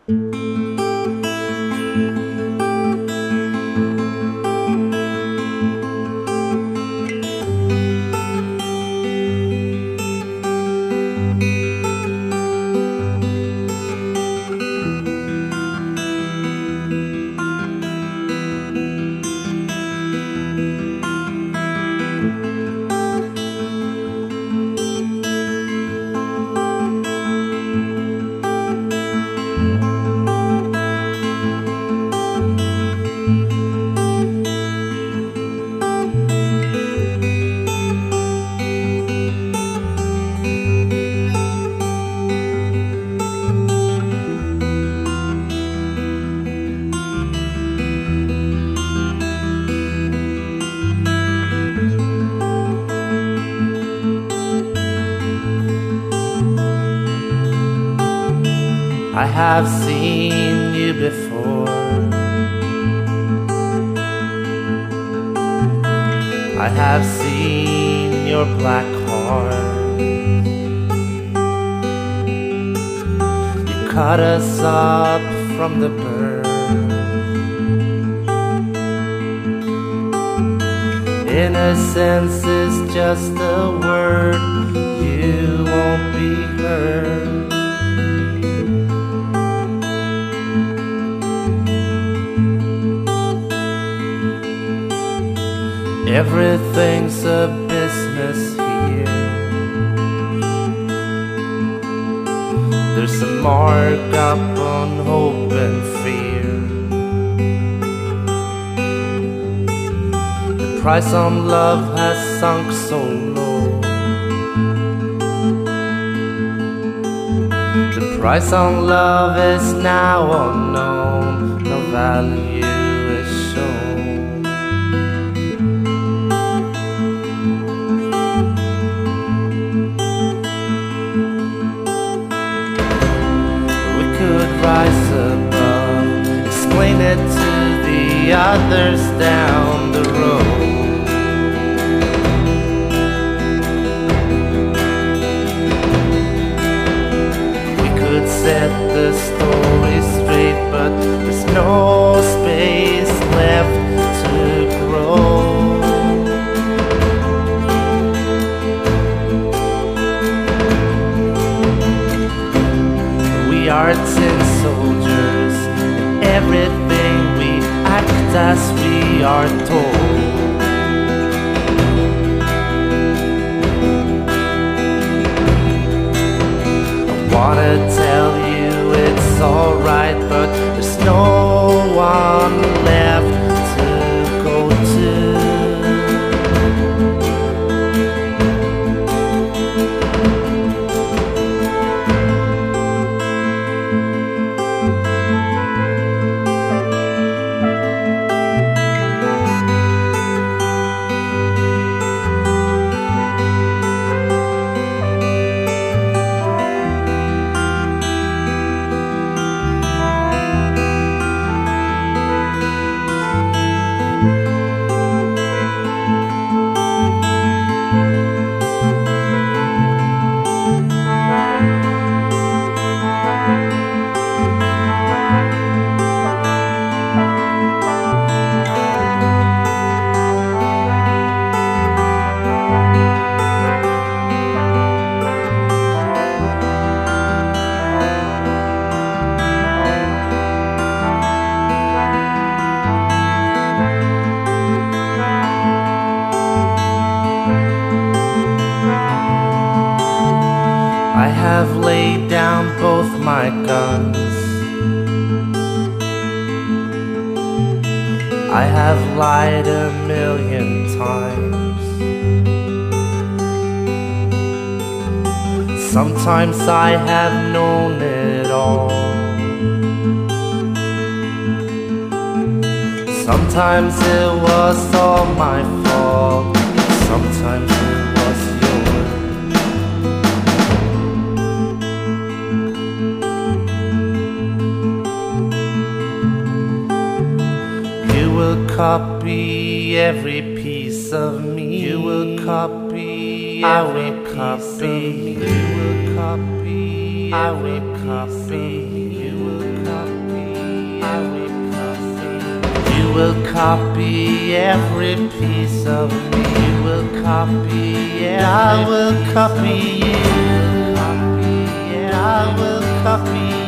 I have seen you before. I have seen your black heart. You cut us up from the birth. Innocence is just a word. You won't be heard. Everything's a business here. There's a markup on hope and fear. The price on love has sunk so low. The price on love is now unknown. No value is shown. Rise above, explain it to the others down the road. We could set the story straight, but there's no space left to grow. We are tin soldiers, and everything we act as we are told. I wanna tell you it's alright, but there's no one left to go to. I have laid down both my guns. I have lied 1,000,000 times. Sometimes I have known it all. Sometimes it was all my fault. Sometimes it was yours. You will copy every piece of me. You will copy every piece of me. You will copy every piece of me. You will copy. will copy every piece of me. You will copy, I will copy you. I will copy